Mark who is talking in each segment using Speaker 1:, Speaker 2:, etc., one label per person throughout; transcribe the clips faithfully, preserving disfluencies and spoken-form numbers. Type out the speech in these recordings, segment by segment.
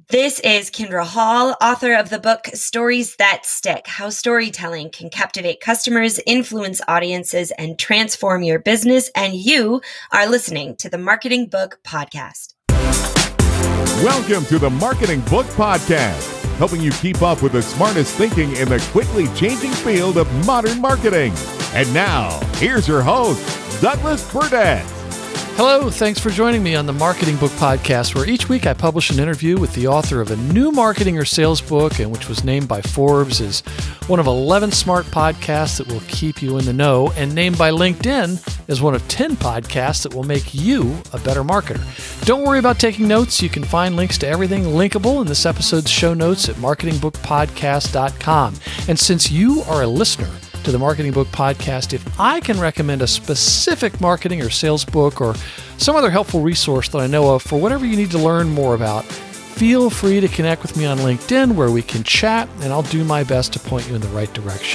Speaker 1: This is Kendra Hall, author of the book Stories That Stick: How Storytelling Can Captivate Customers, Influence Audiences, and Transform Your Business. And you are listening to the Marketing Book Podcast.
Speaker 2: Welcome to the Marketing Book Podcast, helping you keep up with the smartest thinking in the quickly changing field of modern marketing. And now, here's your host, Douglas Burdett.
Speaker 3: Hello, thanks for joining me on the Marketing Book Podcast, where each week I publish an interview with the author of a new marketing or sales book, and which was named by Forbes as one of eleven smart podcasts that will keep you in the know, and named by LinkedIn as one of ten podcasts that will make you a better marketer. Don't worry about taking notes. You can find links to everything linkable in this episode's show notes at marketing book podcast dot com. And since you are a listener to the Marketing Book Podcast, if I can recommend a specific marketing or sales book or some other helpful resource that I know of for whatever you need to learn more about, feel free to connect with me on LinkedIn where we can chat, and I'll do my best to point you in the right direction.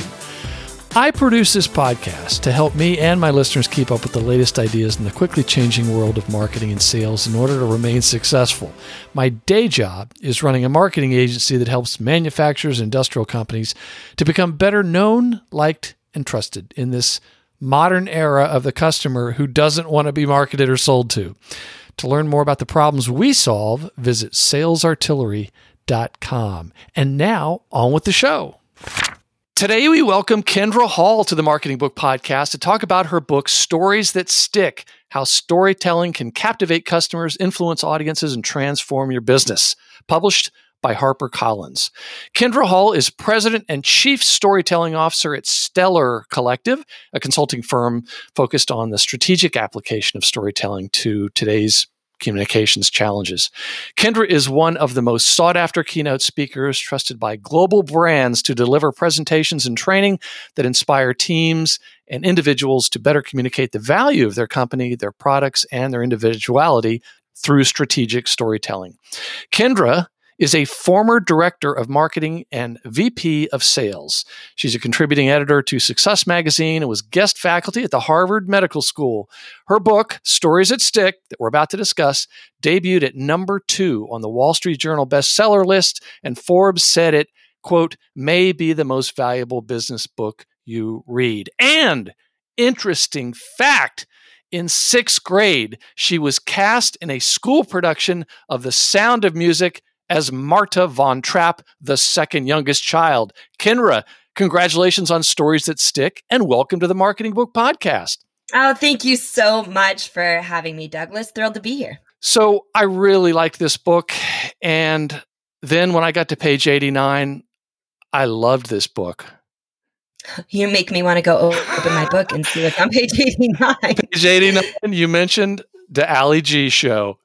Speaker 3: I produce this podcast to help me and my listeners keep up with the latest ideas in the quickly changing world of marketing and sales in order to remain successful. My day job is running a marketing agency that helps manufacturers and industrial companies to become better known, liked, and trusted in this modern era of the customer who doesn't want to be marketed or sold to. To learn more about the problems we solve, visit sales artillery dot com. And now, on with the show. Today, we welcome Kendra Hall to the Marketing Book Podcast to talk about her book, Stories That Stick: How Storytelling Can Captivate Customers, Influence Audiences, and Transform Your Business, published by HarperCollins. Kendra Hall is President and Chief Storytelling Officer at Stellar Collective, a consulting firm focused on the strategic application of storytelling to today's communications challenges. Kendra is one of the most sought-after keynote speakers trusted by global brands to deliver presentations and training that inspire teams and individuals to better communicate the value of their company, their products, and their individuality through strategic storytelling. Kendra is a former director of marketing and V P of sales. She's a contributing editor to Success Magazine and was guest faculty at the Harvard Medical School. Her book, Stories That Stick, that we're about to discuss, debuted at number two on the Wall Street Journal bestseller list, and Forbes said it, quote, may be the most valuable business book you read. And, interesting fact, in sixth grade, she was cast in a school production of The Sound of Music as Marta Von Trapp, the second youngest child. Kendra, congratulations on Stories That Stick, and welcome to the Marketing Book Podcast.
Speaker 1: Oh, thank you so much for having me, Douglas. Thrilled to be here.
Speaker 3: So I really liked this book, and then when I got to page eighty-nine, I loved this book.
Speaker 1: You make me want to go open my book and see what's on page eighty-nine.
Speaker 3: Page eighty-nine, you mentioned the Ali G show.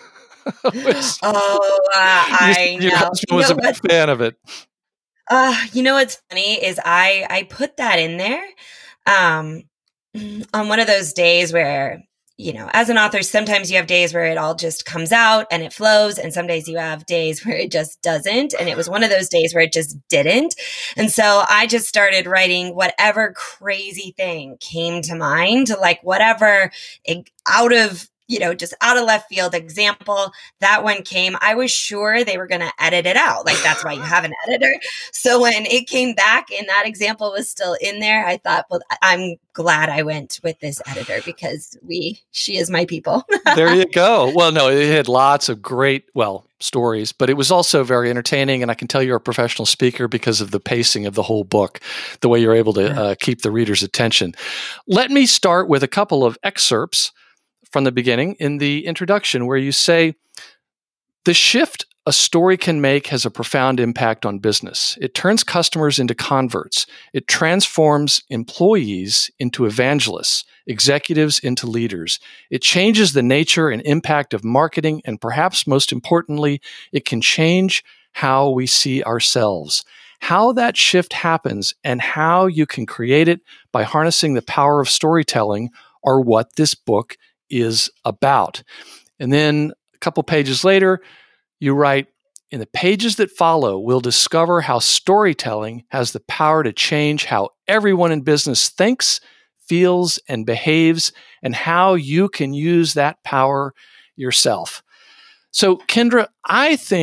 Speaker 1: was, oh, uh, I
Speaker 3: your
Speaker 1: know.
Speaker 3: husband was
Speaker 1: you know
Speaker 3: a big fan of it.
Speaker 1: Uh, you know what's funny is I I put that in there um, on one of those days where, you know, as an author, sometimes you have days where it all just comes out and it flows, and some days you have days where it just doesn't. And it was one of those days where it just didn't. And so I just started writing whatever crazy thing came to mind, like whatever out of you know, just out of left field example, that one came. I was sure they were going to edit it out. Like, that's why you have an editor. So when it came back and that example was still in there, I thought, well, I'm glad I went with this editor because we, she is my people.
Speaker 3: There you go. Well, no, it had lots of great, well, stories, but it was also very entertaining. And I can tell you're a professional speaker because of the pacing of the whole book, the way you're able to uh, keep the reader's attention. Let me start with a couple of excerpts from the beginning in the introduction where you say, the shift a story can make has a profound impact on business. It turns customers into converts. It transforms employees into evangelists, executives into leaders. It changes the nature and impact of marketing, and perhaps most importantly, it can change how we see ourselves. How that shift happens and how you can create it by harnessing the power of storytelling are what this book is about. And then a couple pages later, you write, in the pages that follow, we'll discover how storytelling has the power to change how everyone in business thinks, feels, and behaves, and how you can use that power yourself. So, Kendra, I think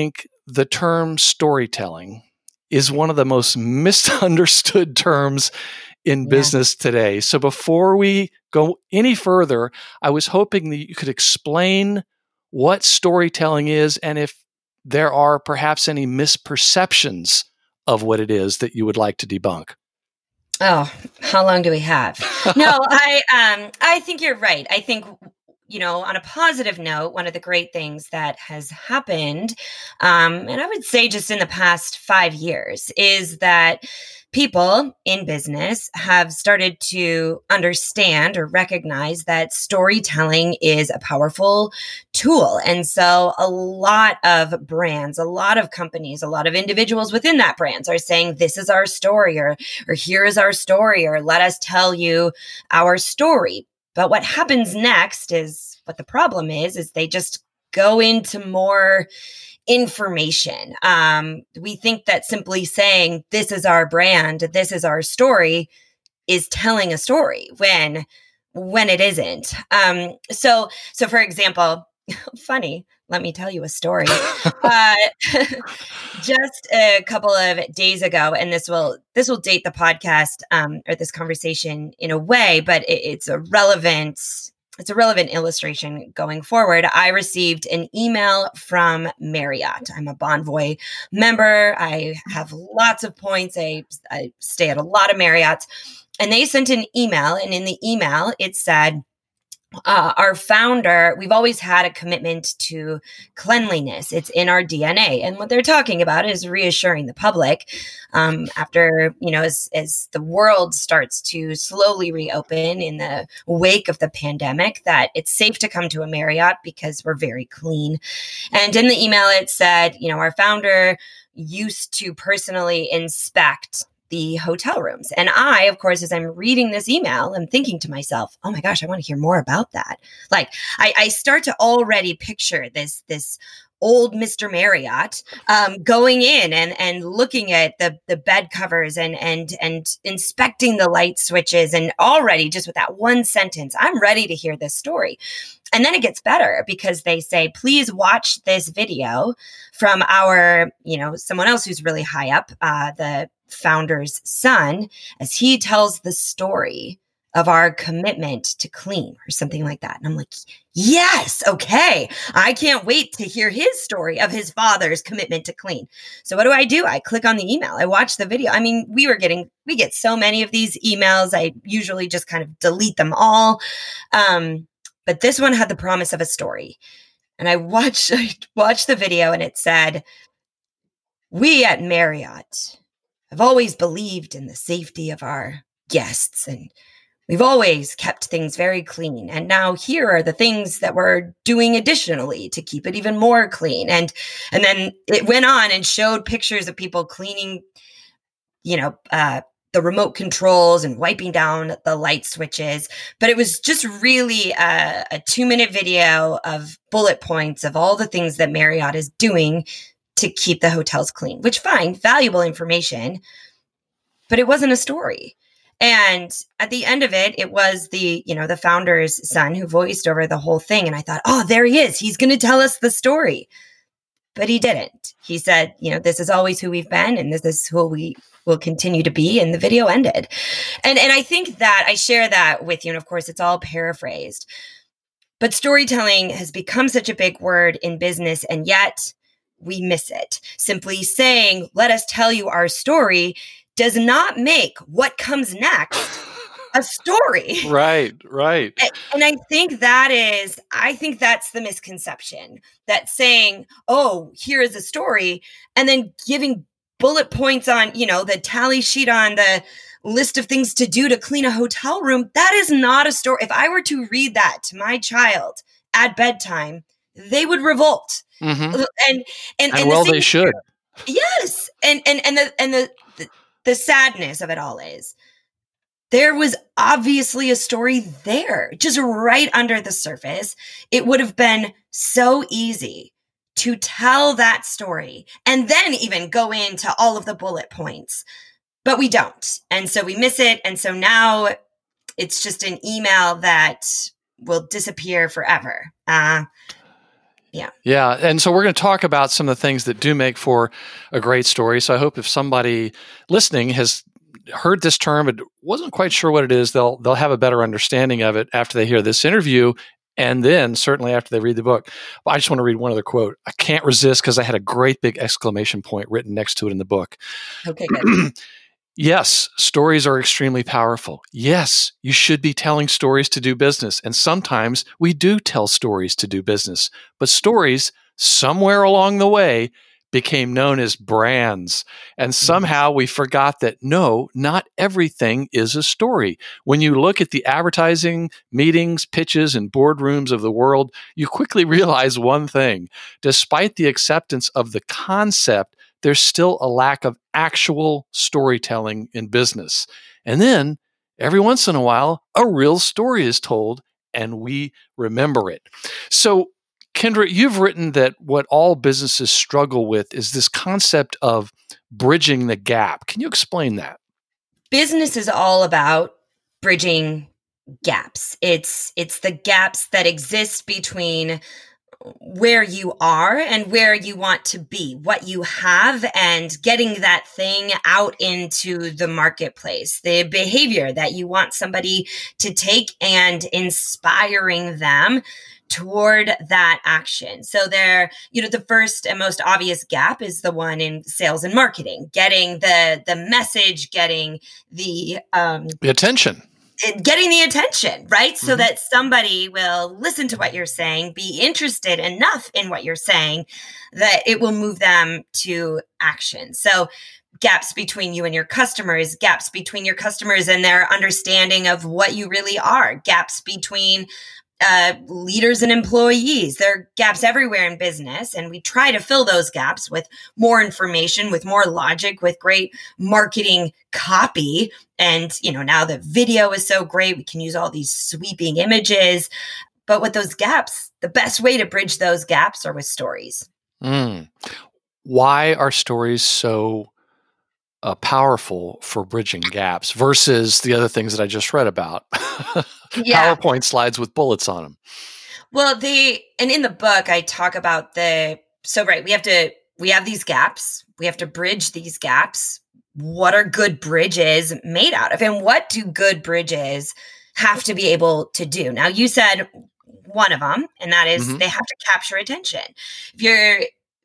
Speaker 3: the term storytelling is one of the most misunderstood terms in
Speaker 1: Yeah.
Speaker 3: business today. So before we go any further, I was hoping that you could explain what storytelling is and if there are perhaps any misperceptions of what it is that you would like to debunk.
Speaker 1: Oh, how long do we have? No, I um I think you're right. I think, you know, on a positive note, one of the great things that has happened, um, and I would say just in the past five years, is that people in business have started to understand or recognize that storytelling is a powerful tool. And so a lot of brands, a lot of companies, a lot of individuals within that brands are saying, this is our story, or, or here is our story, or let us tell you our story. But what happens next is what the problem is, is they just go into more information. Um, we think that simply saying, this is our brand, this is our story, is telling a story when, when it isn't. Um, so, so for example, funny, let me tell you a story. uh, just a couple of days ago, and this will, this will date the podcast, um, or this conversation in a way, but it, it's a relevant It's a relevant illustration going forward. I received an email from Marriott. I'm a Bonvoy member. I have lots of points. I, I stay at a lot of Marriotts. And they sent an email. And in the email, it said, Uh, our founder, we've always had a commitment to cleanliness. It's in our D N A. And what they're talking about is reassuring the public um, after, you know, as, as the world starts to slowly reopen in the wake of the pandemic, that it's safe to come to a Marriott because we're very clean. And in the email, it said, you know, our founder used to personally inspect the hotel rooms. And I, of course, as I'm reading this email, I'm thinking to myself, oh my gosh, I want to hear more about that. Like I, I start to already picture this, this old Mister Marriott um, going in and, and looking at the, the bed covers and, and, and inspecting the light switches. And already just with that one sentence, I'm ready to hear this story. And then it gets better because they say, please watch this video from our, you know, someone else who's really high up, uh, the founder's son, as he tells the story of our commitment to clean or something like that. And I'm like, yes, okay. I can't wait to hear his story of his father's commitment to clean. So what do I do? I click on the email. I watch the video. I mean, we were getting, we get so many of these emails. I usually just kind of delete them all. Um, but this one had the promise of a story. And I watched, I watched the video and it said, we at Marriott have always believed in the safety of our guests, and we've always kept things very clean. And now here are the things that we're doing additionally to keep it even more clean. And and then it went on and showed pictures of people cleaning, you know, uh, the remote controls and wiping down the light switches. But it was just really a, a two-minute video of bullet points of all the things that Marriott is doing to keep the hotels clean, which fine, valuable information, but it wasn't a story. And at the end of it, it was the, you know, the founder's son who voiced over the whole thing. And I thought, oh, there he is. He's going to tell us the story. But he didn't. He said, you know, this is always who we've been and this is who we will continue to be. And the video ended. And, and I think that I share that with you. And of course, it's all paraphrased. But storytelling has become such a big word in business. And yet we miss it. Simply saying, let us tell you our story does not make what comes next a story.
Speaker 3: Right, right.
Speaker 1: And, and I think that is, I think that's the misconception, that saying, oh, here is a story, and then giving bullet points on, you know, the tally sheet on the list of things to do to clean a hotel room. That is not a story. If I were to read that to my child at bedtime, they would revolt.
Speaker 3: Mm-hmm.
Speaker 1: And, and, and,
Speaker 3: and well, the they should.
Speaker 1: Yes. And, and, and the, and the, the, the sadness of it all is there was obviously a story there, just right under the surface. It would have been so easy to tell that story and then even go into all of the bullet points, but we don't. And so we miss it. And so now it's just an email that will disappear forever. Uh, Yeah.
Speaker 3: Yeah. And so we're going to talk about some of the things that do make for a great story. So I hope if somebody listening has heard this term but wasn't quite sure what it is, they'll they'll have a better understanding of it after they hear this interview, and then certainly after they read the book. But I just want to read one other quote. I can't resist because I had a great big exclamation point written next to it in the book.
Speaker 1: Okay, good.
Speaker 3: Yes, stories are extremely powerful. Yes, you should be telling stories to do business. And sometimes we do tell stories to do business. But stories, somewhere along the way, became known as brands. And somehow we forgot that no, not everything is a story. When you look at the advertising, meetings, pitches, and boardrooms of the world, you quickly realize one thing. Despite the acceptance of the concept, there's still a lack of actual storytelling in business. And then every once in a while, a real story is told and we remember it. So, Kendra, you've written that what all businesses struggle with is this concept of bridging the gap. Can you explain that?
Speaker 1: Business is all about bridging gaps. It's it's the gaps that exist between where you are and where you want to be, what you have, and getting that thing out into the marketplace, the behavior that you want somebody to take and inspiring them toward that action. So there, you know, the first and most obvious gap is the one in sales and marketing, getting the the message, getting the um
Speaker 3: the attention.
Speaker 1: Getting the attention, right? So
Speaker 3: Mm-hmm.
Speaker 1: that somebody will listen to what you're saying, be interested enough in what you're saying that it will move them to action. So gaps between you and your customers, gaps between your customers and their understanding of what you really are, gaps between uh, leaders and employees. There are gaps everywhere in business, and we try to fill those gaps with more information, with more logic, with great marketing copy. And, you know, now the video is so great. We can use all these sweeping images. But with those gaps, the best way to bridge those gaps are with stories.
Speaker 3: Mm. Why are stories so uh, powerful for bridging gaps versus the other things that I just read about?
Speaker 1: Yeah.
Speaker 3: PowerPoint slides with bullets on them.
Speaker 1: Well, the, and in the book, I talk about the, so right, we have to, we have these gaps. We have to bridge these gaps. What are good bridges made out of? And what do good bridges have to be able to do? Now, you said one of them, and that is
Speaker 3: Mhm.
Speaker 1: they have to capture attention. If you're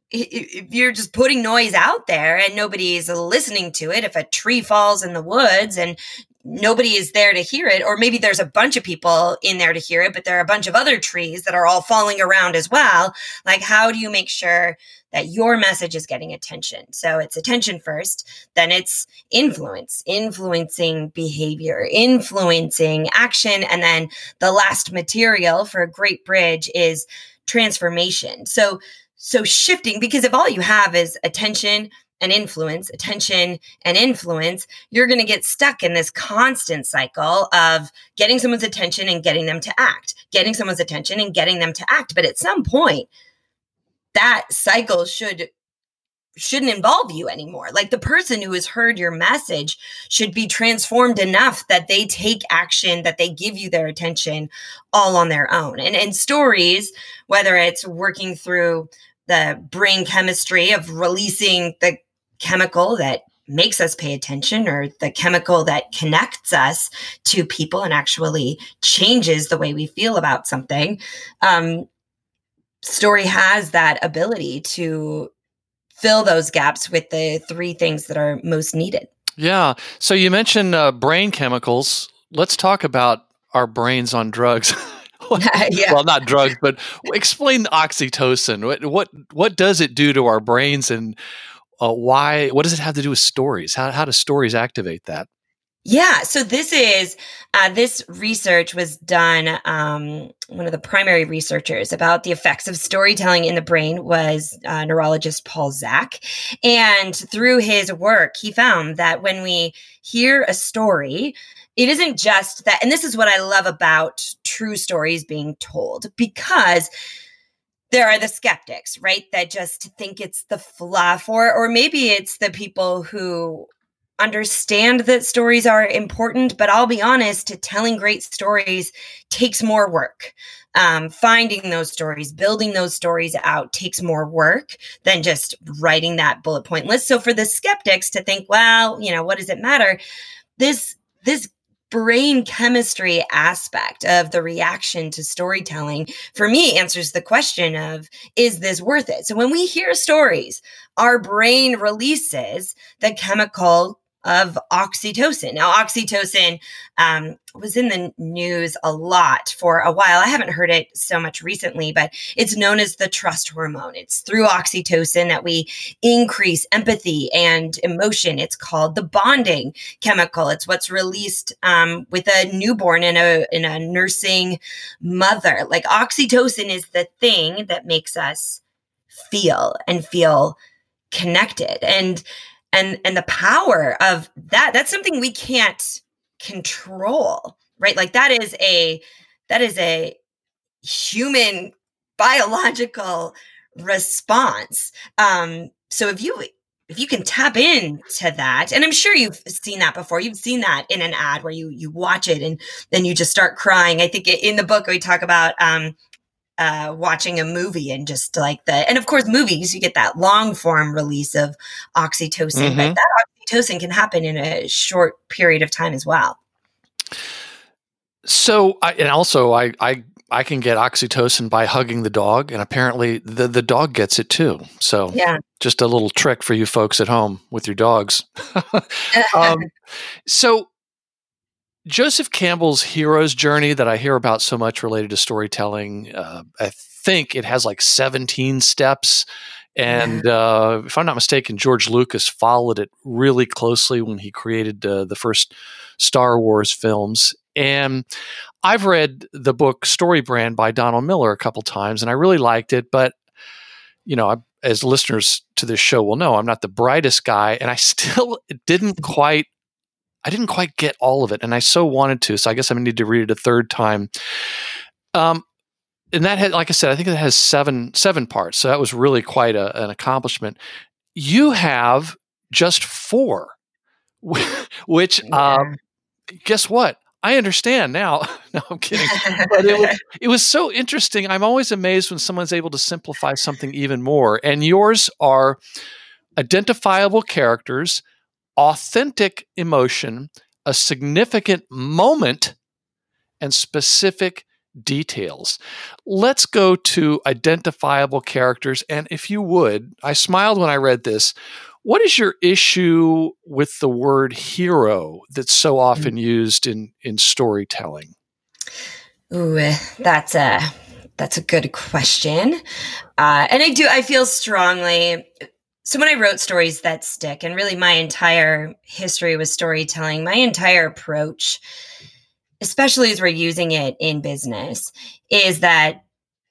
Speaker 1: if you're just putting noise out there and nobody's listening to it, if a tree falls in the woods and nobody is there to hear it, or maybe there's a bunch of people in there to hear it, but there are a bunch of other trees that are all falling around as well. Like, how do you make sure that your message is getting attention? So it's attention first, then it's influence, influencing behavior, influencing action. And then the last material for a great bridge is transformation. So, so shifting, because if all you have is attention and influence, attention and influence, you're going to get stuck in this constant cycle of getting someone's attention and getting them to act, getting someone's attention and getting them to act. But at some point, that cycle should shouldn't involve you anymore. Like, the person who has heard your message should be transformed enough that they take action, that they give you their attention all on their own. And in stories, whether it's working through the brain chemistry of releasing the chemical that makes us pay attention, or the chemical that connects us to people and actually changes the way we feel about something, um, story has that ability to fill those gaps with the three things that are most needed.
Speaker 3: Yeah. So you mentioned uh, brain chemicals. Let's talk about our brains on drugs.
Speaker 1: Yeah.
Speaker 3: Well, not drugs, but explain oxytocin. What what what does it do to our brains, and uh, why? What does it have to do with stories? How how do stories activate that?
Speaker 1: Yeah. So this is, uh, this research was done, um, one of the primary researchers about the effects of storytelling in the brain was uh, neurologist Paul Zak. And through his work, he found that when we hear a story, it isn't just that, and this is what I love about true stories being told, because there are the skeptics, right, that just think it's the fluff, or or maybe it's the people who understand that stories are important, but I'll be honest, telling great stories takes more work. Um, finding those stories, building those stories out takes more work than just writing that bullet point list. So for the skeptics to think, well, you know, what does it matter? This, this brain chemistry aspect of the reaction to storytelling, for me, answers the question of, is this worth it? So when we hear stories, our brain releases the chemical of oxytocin. Now, oxytocin um, was in the news a lot for a while. I haven't heard it so much recently, but it's known as the trust hormone. It's through oxytocin that we increase empathy and emotion. It's called the bonding chemical. It's what's released um, with a newborn in a in a nursing mother. Like oxytocin is the thing that makes us feel and feel connected. And And and the power of that, that's something we can't control, right? Like that is a, that is a human biological response. Um, so if you, if you can tap into that, and I'm sure you've seen that before, you've seen that in an ad where you, you watch it and then you just start crying. I think in the book we talk about, um, Uh, watching a movie and just like the, and of course movies, you get that long form release of oxytocin, mm-hmm. but that oxytocin can happen in a short period of time as well.
Speaker 3: So, I, and also I, I, I can get oxytocin by hugging the dog, and apparently the, the dog gets it too. So
Speaker 1: yeah,
Speaker 3: just a little trick for you folks at home with your dogs. um, so Joseph Campbell's hero's journey that I hear about so much related to storytelling, uh, I think it has like seventeen steps. And uh, if I'm not mistaken, George Lucas followed it really closely when he created uh, the first Star Wars films. And I've read the book Storybrand by Donald Miller a couple times, and I really liked it. But, you know, I, as listeners to this show will know, I'm not the brightest guy, and I still didn't quite I didn't quite get all of it, and I so wanted to. So I guess I need to read it a third time. Um, and that had, like I said, I think it has seven seven parts. So that was really quite a, an accomplishment. You have just four, which
Speaker 1: yeah.
Speaker 3: um, guess what? I understand now. No, I'm kidding. But it was, it was so interesting. I'm always amazed when someone's able to simplify something even more. And yours are identifiable characters, authentic emotion, a significant moment, and specific details. Let's go to identifiable characters. And if you would, I smiled when I read this. What is your issue with the word hero that's so often used in, in storytelling?
Speaker 1: Ooh, that's a, that's a good question. Uh, and I do, I feel strongly. So when I wrote Stories That Stick, and really my entire history with storytelling, my entire approach, especially as we're using it in business, is that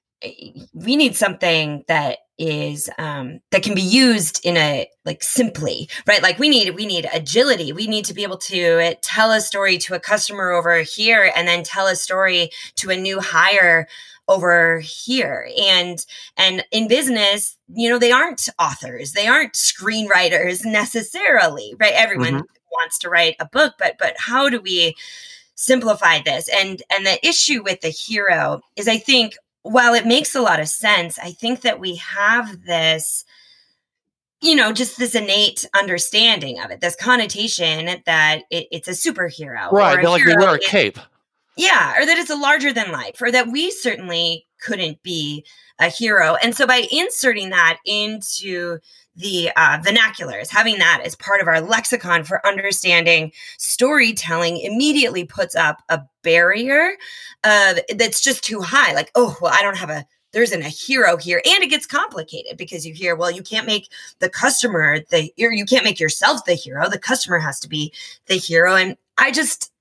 Speaker 1: we need something that is um, that can be used in a like simply, right? Like we need we need agility. We need to be able to tell a story to a customer over here, and then tell a story to a new hire over here. And and in business, you know, they aren't authors, they aren't screenwriters necessarily, right? Everyone mm-hmm. wants to write a book, but but how do we simplify this? And and the issue with the hero is, I think, while it makes a lot of sense, I think that we have this, you know, just this innate understanding of it, this connotation that it, it's a superhero.
Speaker 3: Right.
Speaker 1: Or
Speaker 3: They're like they wear a cape.
Speaker 1: Yeah, or that it's a larger than life, or that we certainly couldn't be a hero. And so by inserting that into the uh, vernaculars, having that as part of our lexicon for understanding storytelling, immediately puts up a barrier uh, that's just too high. Like, oh, well, I don't have a, there isn't a hero here. And it gets complicated because you hear, well, you can't make the customer the, or you can't make yourself the hero. The customer has to be the hero. And I just,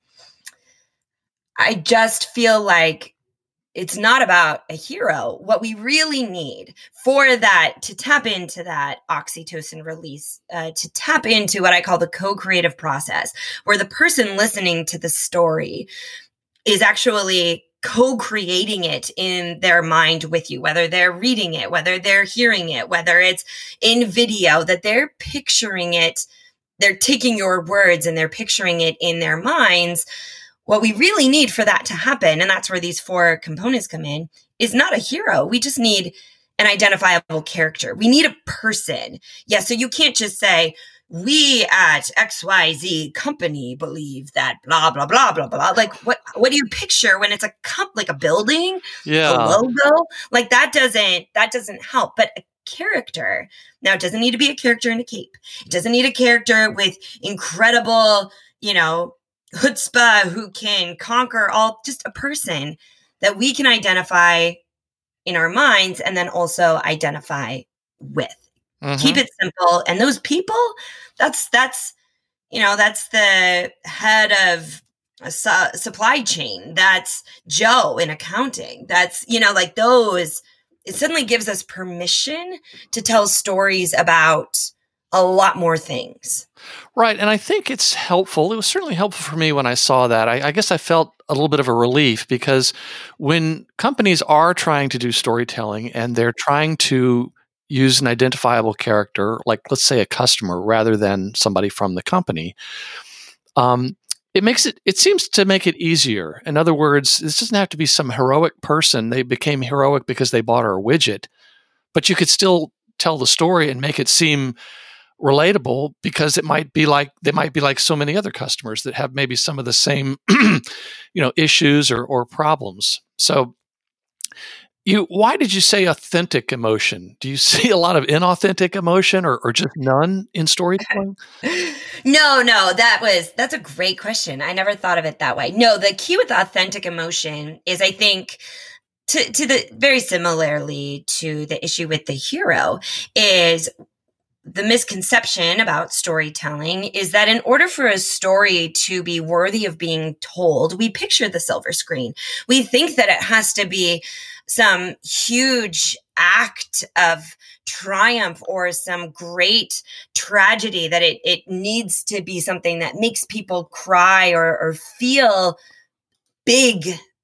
Speaker 1: I just feel like it's not about a hero. What we really need for that, to tap into that oxytocin release, uh, to tap into what I call the co-creative process, where the person listening to the story is actually co-creating it in their mind with you, whether they're reading it, whether they're hearing it, whether it's in video, that they're picturing it they're taking your words and they're picturing it in their minds. What we really need for that to happen, and that's where these four components come in, is not a hero. We just need an identifiable character. We need a person. Yeah, so you can't just say, we at X Y Z company believe that blah, blah, blah, blah, blah. Like, what what do you picture when it's a comp, like a building,
Speaker 3: Yeah.
Speaker 1: a logo? Like, that doesn't, that doesn't help. But a character, now it doesn't need to be a character in a cape. It doesn't need a character with incredible, you know, chutzpah who can conquer all, just a person that we can identify in our minds and then also identify with.
Speaker 3: Mhm.
Speaker 1: Keep it simple. And those people, that's, that's, you know, that's the head of a su- supply chain. That's Joe in accounting. That's, you know, like those, it suddenly gives us permission to tell stories about a lot more things.
Speaker 3: Right. And I think it's helpful. It was certainly helpful for me when I saw that. I, I guess I felt a little bit of a relief because when companies are trying to do storytelling and they're trying to use an identifiable character, like let's say a customer rather than somebody from the company, um, it makes it, it seems to make it easier. In other words, this doesn't have to be some heroic person. They became heroic because they bought our widget, but you could still tell the story and make it seem relatable because it might be like, they might be like so many other customers that have maybe some of the same, you know, issues or, or problems. So You, why did you say authentic emotion? Do you see a lot of inauthentic emotion or, or just none in storytelling?
Speaker 1: No, no, that was, that's a great question. I never thought of it that way. No, the key with authentic emotion is, I think, to, to the very similarly to the issue with the hero, is the misconception about storytelling is that in order for a story to be worthy of being told, we picture the silver screen. We think that it has to be some huge act of triumph or some great tragedy, that it, it needs to be something that makes people cry or, or feel big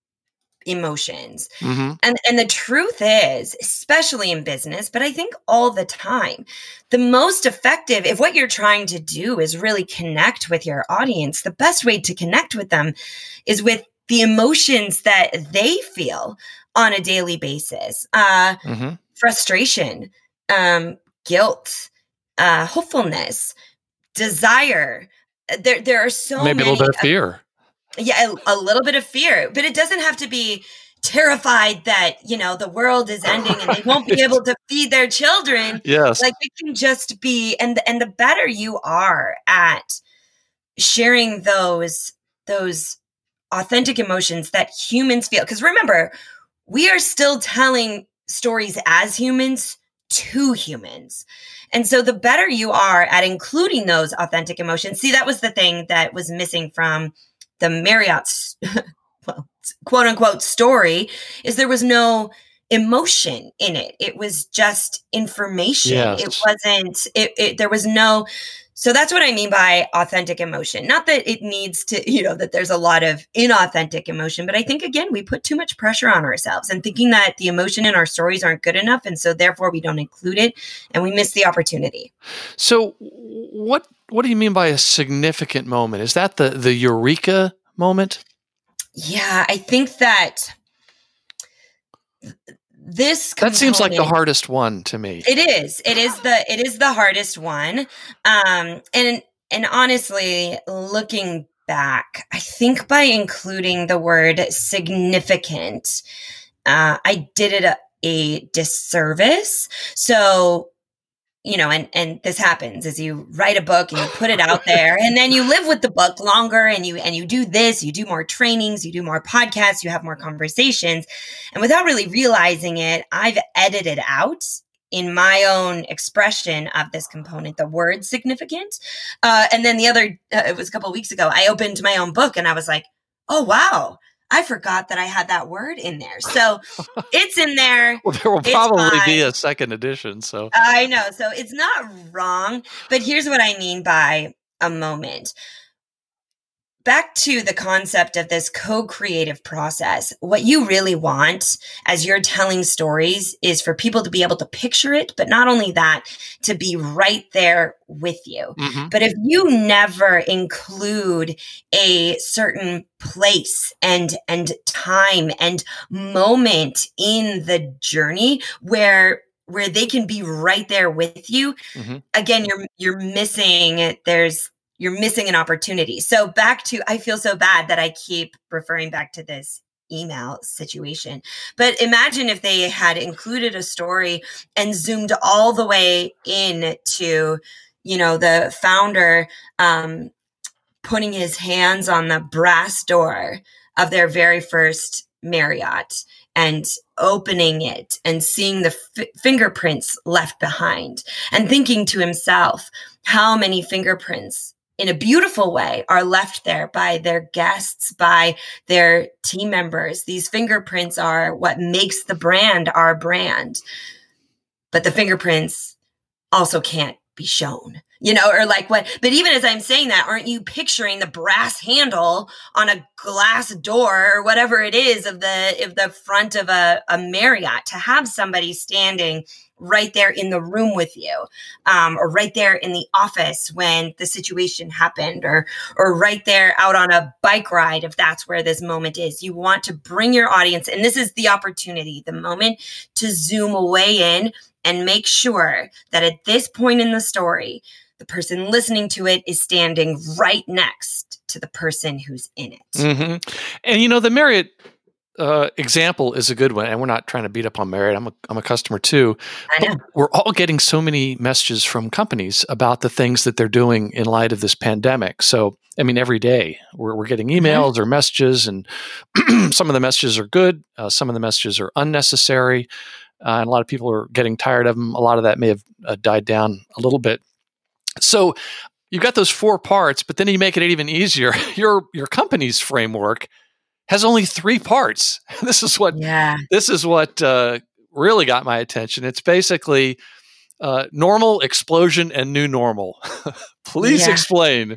Speaker 1: emotions.
Speaker 3: Mm-hmm.
Speaker 1: And and the truth is, especially in business, but I think all the time, the most effective, if what you're trying to do is really connect with your audience, the best way to connect with them is with the emotions that they feel on a daily basis. Uh,
Speaker 3: Mm-hmm.
Speaker 1: frustration, um, guilt, uh, hopefulness, desire. There, there are so
Speaker 3: Maybe
Speaker 1: many.
Speaker 3: a little bit of fear.
Speaker 1: Yeah, a, a little bit of fear, but it doesn't have to be terrified that, you know, the world is ending and they won't be able to feed their children.
Speaker 3: Yes.
Speaker 1: Like, it can just be, and and the better you are at sharing those those authentic emotions that humans feel, because remember, we are still telling stories as humans to humans. And so the better you are at including those authentic emotions, see, that was the thing that was missing from the Marriott's, well, quote unquote story, is there was no emotion in it. It was just information.
Speaker 3: Yes.
Speaker 1: It wasn't, it, it, there was no, so that's what I mean by authentic emotion. Not that it needs to, you know, that there's a lot of inauthentic emotion, but I think, again, we put too much pressure on ourselves and thinking that the emotion in our stories aren't good enough. And so therefore we don't include it and we miss the opportunity.
Speaker 3: So what what do you mean by a significant moment? Is that the, the eureka moment?
Speaker 1: Yeah, I think that this
Speaker 3: That seems like the
Speaker 1: component-
Speaker 3: hardest one to me.
Speaker 1: It is. It is the it is the hardest one. Um, and and honestly, looking back, I think by including the word significant, uh, I did it a, a disservice. So, you know, and and this happens as you write a book and you put it out there, and then you live with the book longer, and you and you do this, you do more trainings, you do more podcasts, you have more conversations, and without really realizing it, I've edited out in my own expression of this component the word significant. Uh, and then the other, uh, it was a couple of weeks ago, I opened my own book and I was like, oh wow, I forgot that I had that word in there. So it's in there.
Speaker 3: Well, there will
Speaker 1: It's
Speaker 3: probably be
Speaker 1: fine.
Speaker 3: a second edition. So
Speaker 1: I know. So it's not wrong, but here's what I mean by a moment. back to the concept of this co-creative process, what you really want as you're telling stories is for people to be able to picture it, but not only that, to be right there with you.
Speaker 3: Mm-hmm.
Speaker 1: But if you never include a certain place and and time and moment in the journey where where they can be right there with you,
Speaker 3: mm-hmm.
Speaker 1: again, you're you're missing there's you're missing an opportunity. So back to, I feel so bad that I keep referring back to this email situation. But imagine if they had included a story and zoomed all the way in to, you know, the founder um, putting his hands on the brass door of their very first Marriott and opening it and seeing the f- fingerprints left behind and thinking to himself, how many fingerprints in a beautiful way are left there by their guests, by their team members. These fingerprints are what makes the brand our brand. But the fingerprints also can't be shown, you know, or like what, but even as I'm saying that, aren't you picturing the brass handle on a glass door or whatever it is of the, of the front of a, a Marriott, to have somebody standing right there in the room with you, um, or right there in the office when the situation happened, or, or right there out on a bike ride, if that's where this moment is. You want to bring your audience, and this is the opportunity, the moment to zoom away in and make sure that at this point in the story, the person listening to it is standing right next to the person who's in it.
Speaker 3: Mm-hmm. And, you know, the Marriott uh, example is a good one. And we're not trying to beat up on Marriott. I'm a, I'm a customer too.
Speaker 1: I know.
Speaker 3: But we're all getting so many messages from companies about the things that they're doing in light of this pandemic. So, I mean, every day we're, we're getting emails mm-hmm. or messages, and some of the messages are good. Uh, some of the messages are unnecessary. Uh, and a lot of people are getting tired of them. A lot of that may have uh, died down a little bit. So you've got those four parts, but then you make it even easier. Your your company's framework has only three parts. This is what
Speaker 1: yeah.
Speaker 3: this is what uh, really got my attention. It's basically uh, normal, explosion, and new normal. Please
Speaker 1: yeah.
Speaker 3: explain.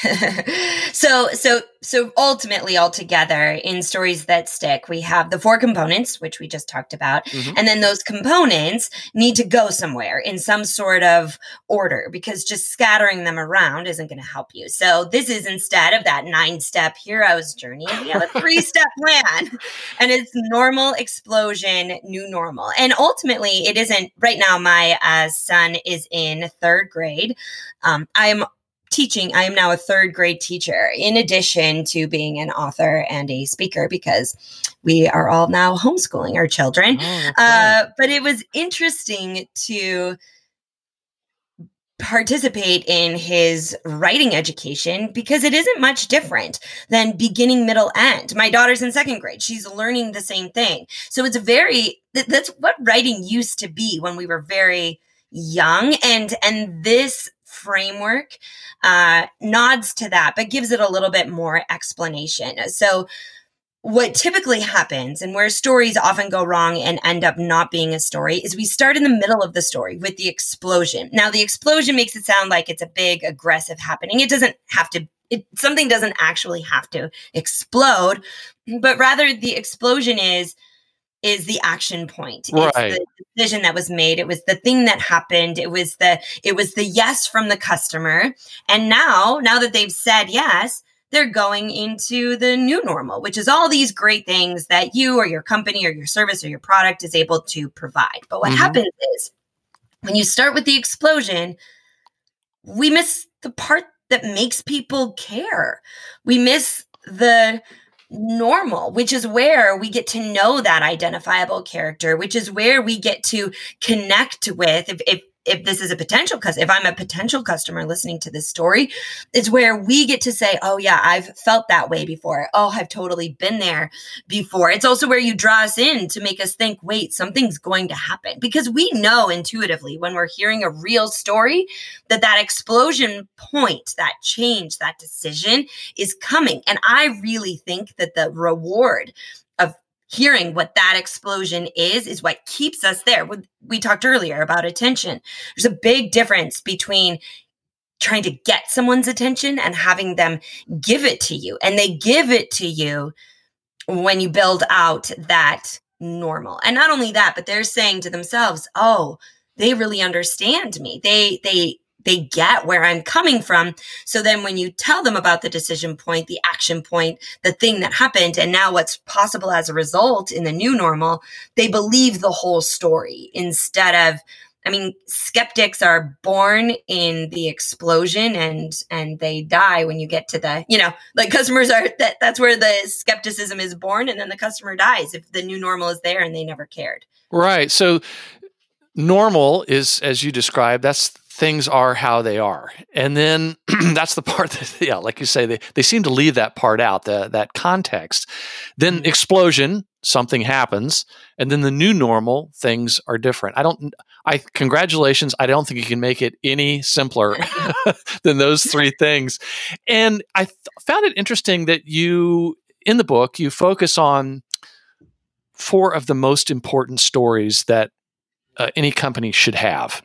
Speaker 1: so, so, so ultimately, altogether, in Stories That Stick, we have the four components, which we just talked about, mm-hmm. and then those components need to go somewhere in some sort of order, because just scattering them around isn't going to help you. So, this is, instead of that nine-step hero's journey, we have a three-step plan, and it's normal, explosion, new normal. And ultimately, it isn't. Right now, my uh, son is in third grade. Um, I'm teaching. I am now a third grade teacher, in addition to being an author and a speaker, because we are all now homeschooling our children.
Speaker 3: Oh, okay.
Speaker 1: uh, but it was interesting to participate in his writing education, because it isn't much different than beginning, middle, end. My daughter's in second grade. She's learning the same thing. So it's very, that's what writing used to be when we were very young. And, and this framework uh, nods to that, but gives it a little bit more explanation. So what typically happens, and where stories often go wrong and end up not being a story, is we start in the middle of the story with the explosion. Now, the explosion makes it sound like it's a big, aggressive happening. It doesn't have to, it, something doesn't actually have to explode, but rather the explosion is is the action point.
Speaker 3: Right.
Speaker 1: It's the decision that was made. It was the thing that happened. It was the, it was the yes from the customer. And now, now that they've said yes, they're going into the new normal, which is all these great things that you or your company or your service or your product is able to provide. But what mm-hmm. happens is, when you start with the explosion, we miss the part that makes people care. We miss the normal, which is where we get to know that identifiable character, which is where we get to connect with, if if, if this is a potential customer, if I'm a potential customer listening to this story, it's where we get to say, oh yeah, I've felt that way before. Oh, I've totally been there before. It's also where you draw us in to make us think, wait, something's going to happen. Because we know intuitively when we're hearing a real story that that explosion point, that change, that decision is coming. And I really think that the reward of hearing what that explosion is, is what keeps us there. We talked earlier about attention. There's a big difference between trying to get someone's attention and having them give it to you. And they give it to you when you build out that normal. And not only that, but they're saying to themselves, oh, they really understand me. They, they, they get where I'm coming from. So then when you tell them about the decision point, the action point, the thing that happened, and now what's possible as a result in the new normal, they believe the whole story instead of, I mean, skeptics are born in the explosion and and they die when you get to the, you know, like customers are, that that's where the skepticism is born, and then the customer dies if the new normal is there and they never cared.
Speaker 3: Right. So normal is, as you described, that's things are how they are. And then that's the part that, yeah, like you say, they, they seem to leave that part out, the, that context. Then explosion, something happens, and then the new normal, things are different. I don't, I, congratulations. I don't think you can make it any simpler than those three things. And I th- found it interesting that you, in the book, you focus on four of the most important stories that uh, any company should have.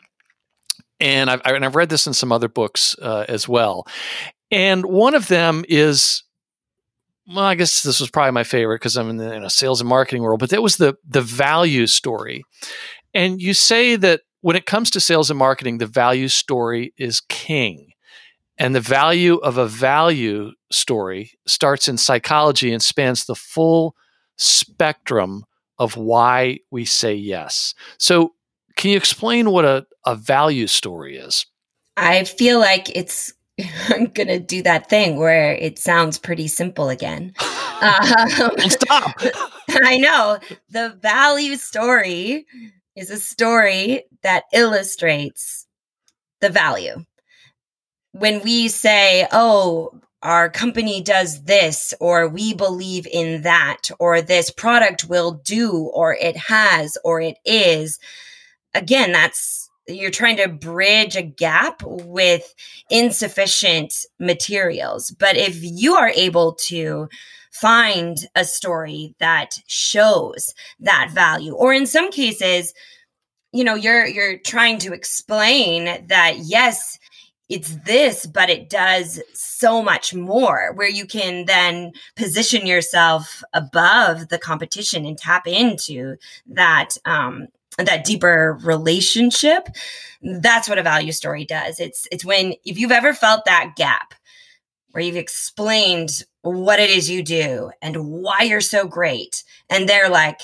Speaker 3: And I've, and I've read this in some other books uh, as well. And one of them is, well, I guess this was probably my favorite because I'm in the in a sales and marketing world, but that was the the value story. And you say that when it comes to sales and marketing, the value story is king. And the value of a value story starts in psychology and spans the full spectrum of why we say yes. So can you explain what a, a value story is?
Speaker 1: I feel like it's, I'm going to do that thing where it sounds pretty simple again. Um,
Speaker 3: Stop.
Speaker 1: I know. The value story is a story that illustrates the value. When we say, oh, our company does this, or we believe in that, or this product will do, or it has, or it is, again, that's, you're trying to bridge a gap with insufficient materials. But if you are able to find a story that shows that value, or in some cases, you know, you're you're trying to explain that, yes, it's this, but it does so much more, where you can then position yourself above the competition and tap into that um, that deeper relationship. That's what a value story does. It's it's when, if you've ever felt that gap where you've explained what it is you do and why you're so great, and they're like,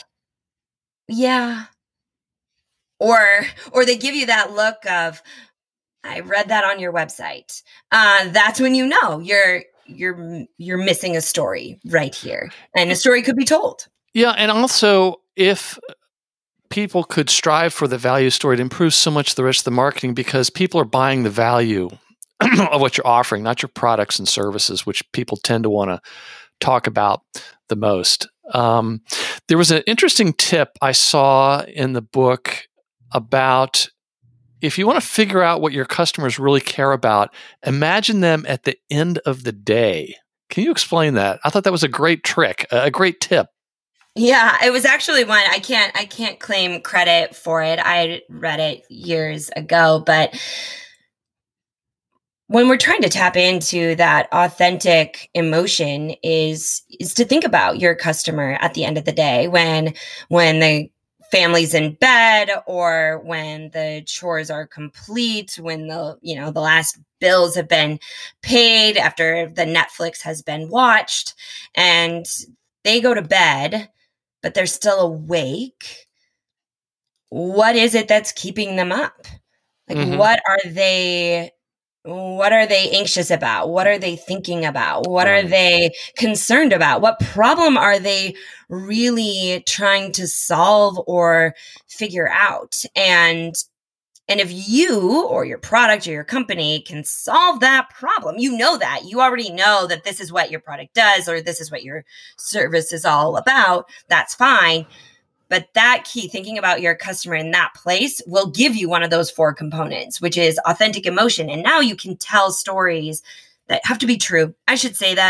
Speaker 1: yeah. Or or they give you that look of, I read that on your website. Uh, that's when you know you're you're you're missing a story right here, and a story could be told.
Speaker 3: Yeah, and also if people could strive for the value story, it improves so much the rest of the marketing, because people are buying the value of what you're offering, not your products and services, which people tend to want to talk about the most. Um, there was an interesting tip I saw in the book about, if you want to figure out what your customers really care about, imagine them at the end of the day. Can you explain that? I thought that was a great trick, a great tip.
Speaker 1: Yeah, it was actually one. I can't I can't claim credit for it. I read it years ago, but when we're trying to tap into that authentic emotion is is to think about your customer at the end of the day, when when the family's in bed, or when the chores are complete, when the, you know, the last bills have been paid after the Netflix has been watched, and they go to bed, but they're still awake. What is it that's keeping them up? Like, mm-hmm. what are they, what are they anxious about? What are they thinking about? What right. are they concerned about? What problem are they really trying to solve or figure out? And And if you or your product or your company can solve that problem, you know that. You already know that this is what your product does, or this is what your service is all about. That's fine. But that key, thinking about your customer in that place, will give you one of those four components, which is authentic emotion. And now you can tell stories that have to be true. I should say that,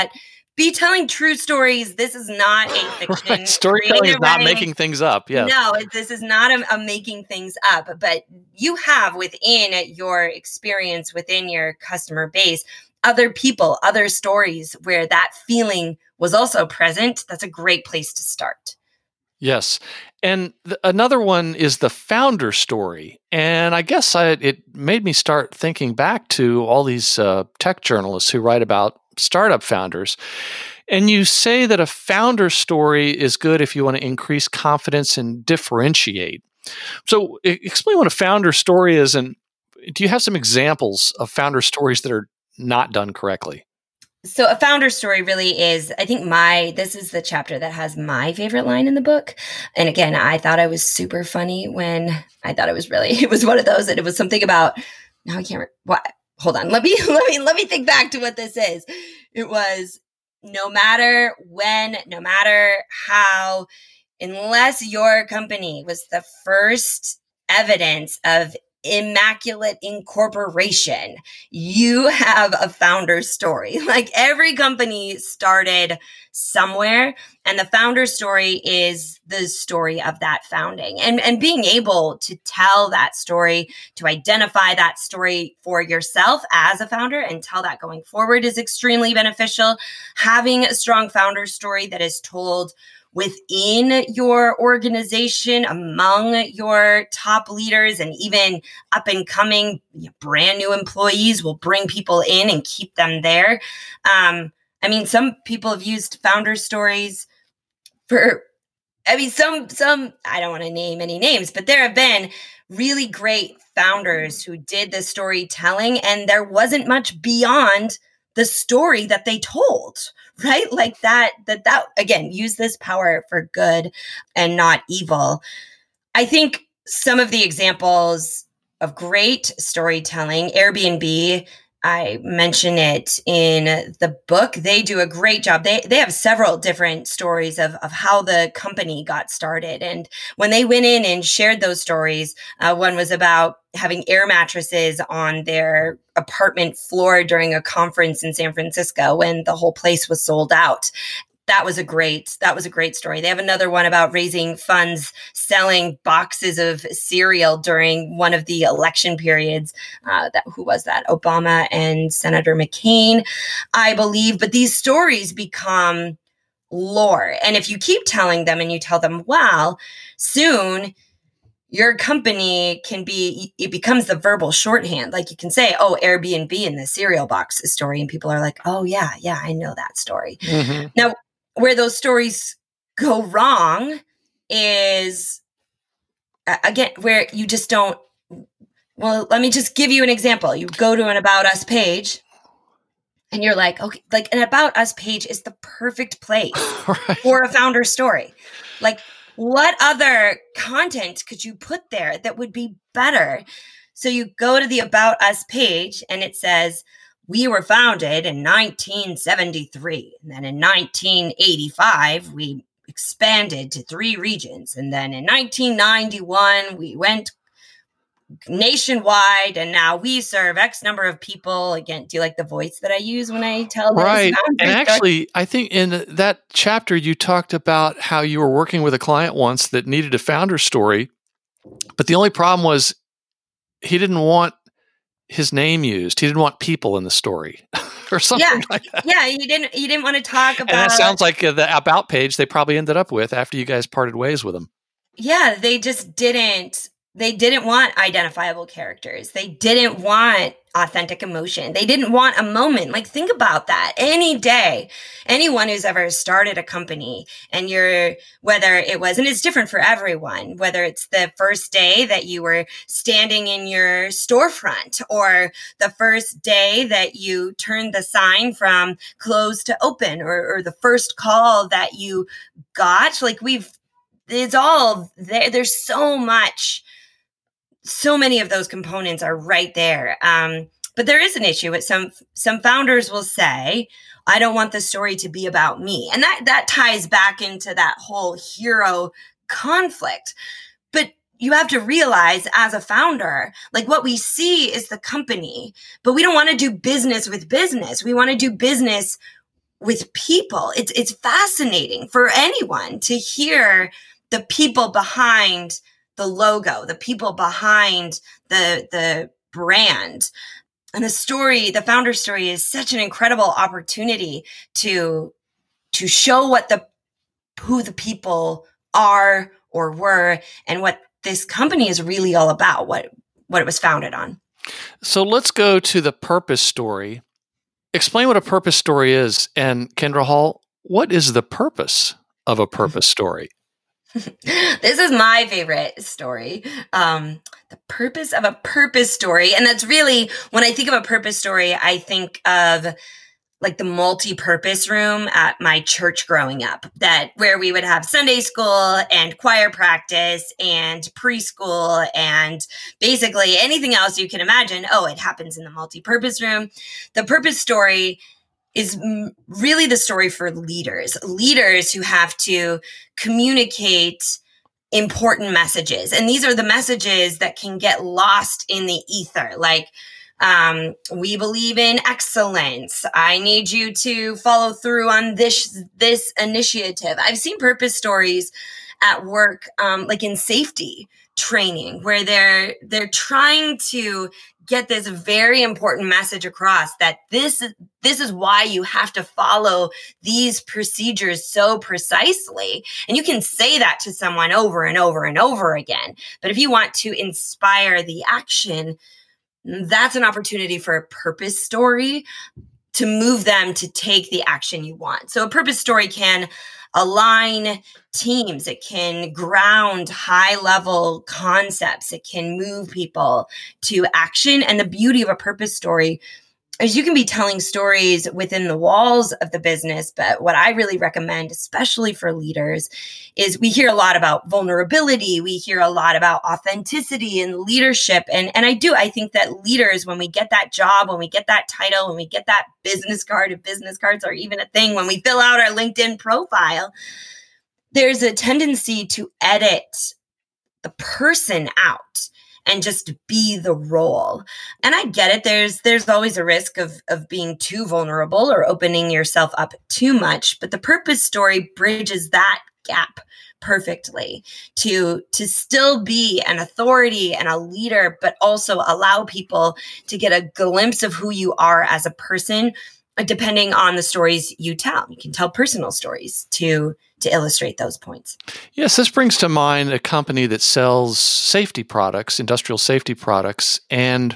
Speaker 1: be telling true stories. This is not a fiction.
Speaker 3: Right. Storytelling is not
Speaker 1: writing.
Speaker 3: making things up. Yeah.
Speaker 1: No, this is not a, a making things up, but you have within your experience, within your customer base, other people, other stories where that feeling was also present. That's a great place to start.
Speaker 3: Yes. And th- another one is the founder story. And I guess I, it made me start thinking back to all these uh, tech journalists who write about startup founders. And you say that a founder story is good if you want to increase confidence and differentiate. So I- explain what a founder story is. And do you have some examples of founder stories that are not done correctly?
Speaker 1: So a founder story really is, I think my, this is the chapter that has my favorite line in the book. And again, I thought I was super funny when I thought it was really, it was one of those, and it was something about, now I can't, what, hold on, let me, let me, let me think back to what this is. It was no matter when, no matter how, unless your company was the first evidence of immaculate incorporation, you have a founder story. Like every company started somewhere, and the founder story is the story of that founding. And, and being able to tell that story, to identify that story for yourself as a founder and tell that going forward is extremely beneficial. Having a strong founder story that is told within your organization, among your top leaders, and even up and coming you know, brand new employees will bring people in and keep them there. Um, I mean, some people have used founder stories for, I mean, some, some, I don't want to name any names, but there have been really great founders who did the storytelling, and there wasn't much beyond the story that they told, right? Like that, that, that again, use this power for good and not evil. I think some of the examples of great storytelling, Airbnb, I mention it in the book. They do a great job. They they have several different stories of, of how the company got started. And when they went in and shared those stories, uh, one was about having air mattresses on their apartment floor during a conference in San Francisco when the whole place was sold out. That was a great, that was a great story. They have another one about raising funds, selling boxes of cereal during one of the election periods. Uh, that who was that? Obama and Senator McCain, I believe. But these stories become lore. And if you keep telling them and you tell them, wow, soon your company can be, it becomes the verbal shorthand. Like you can say, oh, Airbnb and the cereal box story. And people are like, oh yeah, yeah, I know that story. Mm-hmm. Now, where those stories go wrong is, again, where you just don't, well, let me just give you an example. You go to an About Us page and you're like, okay, like an About Us page is the perfect place right. for a founder story. Like what other content could you put there that would be better? So you go to the About Us page and it says, we were founded in nineteen seventy-three. And then in nineteen eighty-five, we expanded to three regions. And then in nineteen ninety-one, we went nationwide. And now we serve X number of people. Again, do you like the voice that I use when I tell this?
Speaker 3: Right. And actually, I think in that chapter, you talked about how you were working with a client once that needed a founder story. But the only problem was he didn't want his name used. He didn't want people in the story or something
Speaker 1: yeah.
Speaker 3: like that.
Speaker 1: Yeah, he didn't he didn't want to talk about.
Speaker 3: And that sounds like the About page they probably ended up with after you guys parted ways with him.
Speaker 1: Yeah, they just didn't they didn't want identifiable characters. They didn't want authentic emotion. They didn't want a moment. Like think about that. Any day, anyone who's ever started a company and you're, whether it was, and it's different for everyone, whether it's the first day that you were standing in your storefront or the first day that you turned the sign from closed to open or, or the first call that you got, like we've, it's all there. There's so much So many of those components are right there. Um, but there is an issue with some, some founders will say, I don't want the story to be about me. And that, that ties back into that whole hero conflict. But you have to realize as a founder, like what we see is the company, but we don't want to do business with business. We want to do business with people. It's it's fascinating for anyone to hear the people behind the logo, the people behind the the brand. And the story, the founder story, is such an incredible opportunity to to show what the who the people are or were, and what this company is really all about, what what it was founded on.
Speaker 3: So let's go to the purpose story. Explain what a purpose story is. And Kendra Hall, what is the purpose of a purpose story?
Speaker 1: This is my favorite story. Um, the purpose of a purpose story. And that's really, when I think of a purpose story, I think of like the multi-purpose room at my church growing up, that where we would have Sunday school and choir practice and preschool and basically anything else you can imagine. Oh, it happens in the multi-purpose room. The purpose story is really the story for leaders, leaders who have to communicate important messages. And these are the messages that can get lost in the ether. Like, um, we believe in excellence. I need you to follow through on this, this initiative. I've seen purpose stories at work, um, like in safety training, where they're, they're trying to get this very important message across, that this, this is why you have to follow these procedures so precisely. And you can say that to someone over and over and over again. But if you want to inspire the action, that's an opportunity for a purpose story to move them to take the action you want. So a purpose story can align teams. It can ground high level concepts. It can move people to action. And the beauty of a purpose story is you can be telling stories within the walls of the business. But what I really recommend, especially for leaders, is we hear a lot about vulnerability. We hear a lot about authenticity and leadership. And, and I do, I think that leaders, when we get that job, when we get that title, when we get that business card, if business cards are even a thing, when we fill out our LinkedIn profile, there's a tendency to edit the person out and just be the role. And I get it. There's there's always a risk of, of being too vulnerable or opening yourself up too much. But the purpose story bridges that gap perfectly to, to still be an authority and a leader, but also allow people to get a glimpse of who you are as a person, depending on the stories you tell. You can tell personal stories to to illustrate those points.
Speaker 3: Yes, this brings to mind a company that sells safety products, industrial safety products, and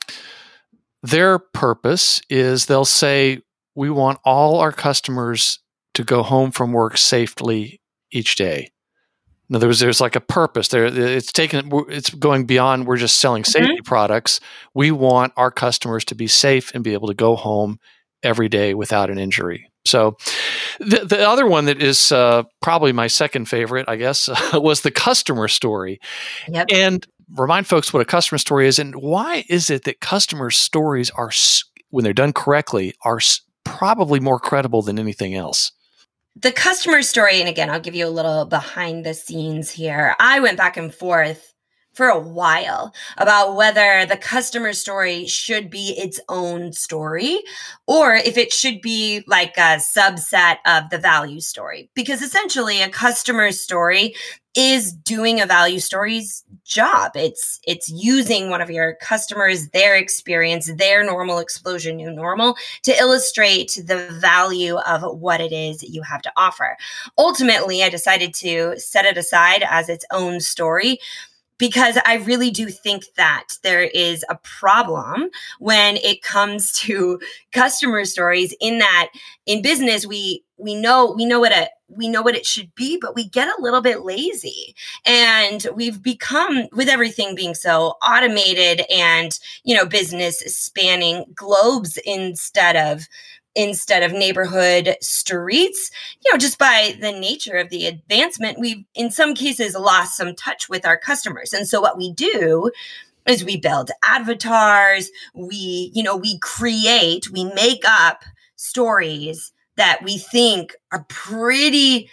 Speaker 3: their purpose is they'll say, we want all our customers to go home from work safely each day. In other words, there's like a purpose there. It's taken, it's going beyond we're just selling safety mm-hmm. products. We want our customers to be safe and be able to go home every day without an injury. So the, the other one that is uh, probably my second favorite, I guess, uh, was the customer story. Yep. And remind folks what a customer story is and why is it that customer stories are, when they're done correctly, are probably more credible than anything else.
Speaker 1: The customer story, and again, I'll give you a little behind the scenes here. I went back and forth for a while about whether the customer story should be its own story or if it should be like a subset of the value story. Because essentially a customer story is doing a value story's job. It's it's using one of your customers, their experience, their normal explosion, new normal, to illustrate the value of what it is that you have to offer. Ultimately, I decided to set it aside as its own story, because I really do think that there is a problem when it comes to customer stories, in that in business, we we know we know what a we know what it should be, but we get a little bit lazy. And we've become, with everything being so automated and, you know, business spanning globes instead of instead of neighborhood streets, you know, just by the nature of the advancement, we've in some cases lost some touch with our customers. And so what we do is we build avatars, we, you know, we create, we make up stories that we think are pretty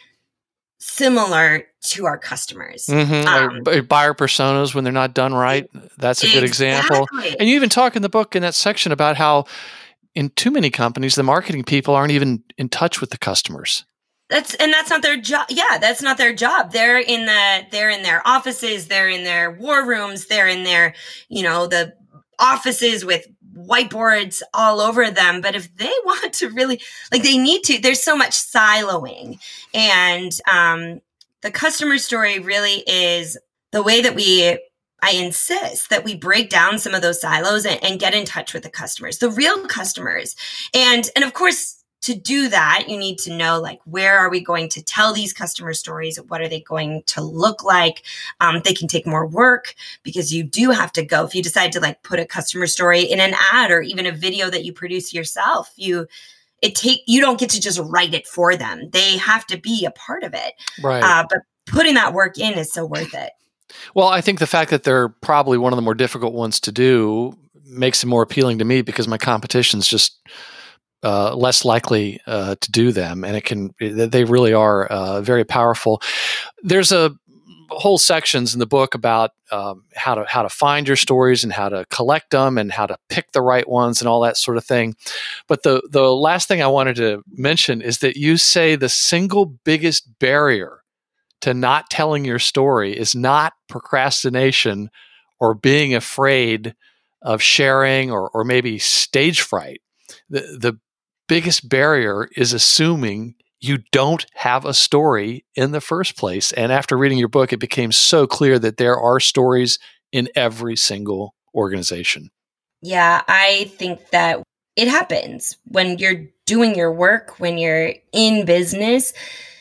Speaker 1: similar to our customers.
Speaker 3: Mm-hmm. Um, buyer personas when they're not done right. That's a good
Speaker 1: exactly.
Speaker 3: example. And you even talk in the book in that section about how in too many companies, the marketing people aren't even in touch with the customers.
Speaker 1: That's and that's not their job. Yeah, that's not their job. They're in the they're in their offices, they're in their war rooms, they're in their, you know, the offices with whiteboards all over them. But if they want to really, like, they need to, there's so much siloing. And um, the customer story really is the way that we, I insist that we break down some of those silos and, and get in touch with the customers, the real customers. And, and of course, to do that, you need to know, like, where are we going to tell these customer stories? What are they going to look like? Um, they can take more work because you do have to go. If you decide to, like, put a customer story in an ad or even a video that you produce yourself, you it take you don't get to just write it for them. They have to be a part of it.
Speaker 3: Right.
Speaker 1: Uh, but putting that work in is so worth it.
Speaker 3: Well, I think the fact that they're probably one of the more difficult ones to do makes it more appealing to me because my competition's just Uh, less likely uh, to do them, and it can. They really are uh, very powerful. There's a whole sections in the book about um, how to how to find your stories and how to collect them and how to pick the right ones and all that sort of thing. But the the last thing I wanted to mention is that you say the single biggest barrier to not telling your story is not procrastination or being afraid of sharing or or maybe stage fright. The the biggest barrier is assuming you don't have a story in the first place. And after reading your book, it became so clear that there are stories in every single organization.
Speaker 1: Yeah, I think that it happens when you're doing your work, when you're in business.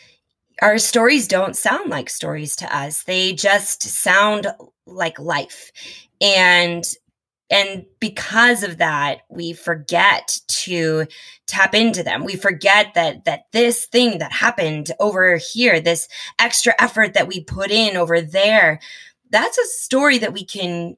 Speaker 1: Our stories don't sound like stories to us. They just sound like life. And And because of that, we forget to tap into them. We forget that that this thing that happened over here, this extra effort that we put in over there, that's a story that we can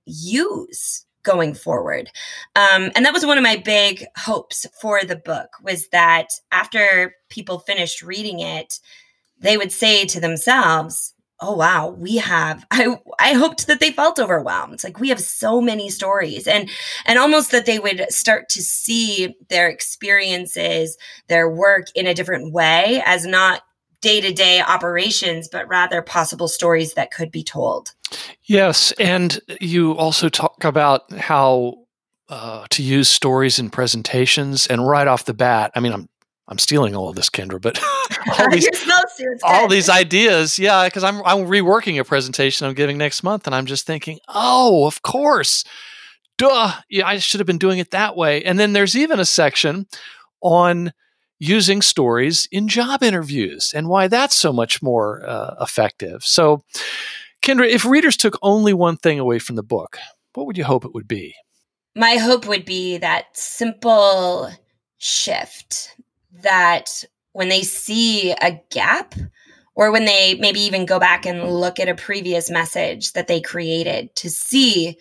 Speaker 1: use going forward. Um, and that was one of my big hopes for the book, was that after people finished reading it, they would say to themselves, oh, wow, we have, I, I hoped that they felt overwhelmed. Like, we have so many stories, and, and almost that they would start to see their experiences, their work in a different way, as not day-to-day operations, but rather possible stories that could be told.
Speaker 3: Yes. And you also talk about how uh, to use stories in presentations. And right off the bat, I mean, I'm I'm stealing all of this, Kendra, but all these,
Speaker 1: You're supposed to. It's
Speaker 3: all
Speaker 1: good.
Speaker 3: these ideas, yeah, because I'm I'm reworking a presentation I'm giving next month, and I'm just thinking, oh, of course, duh, yeah, I should have been doing it that way. And then there's even a section on using stories in job interviews and why that's so much more uh, effective. So, Kendra, if readers took only one thing away from the book, what would you hope it would be?
Speaker 1: My hope would be that simple shift, that when they see a gap, or when they maybe even go back and look at a previous message that they created, to see,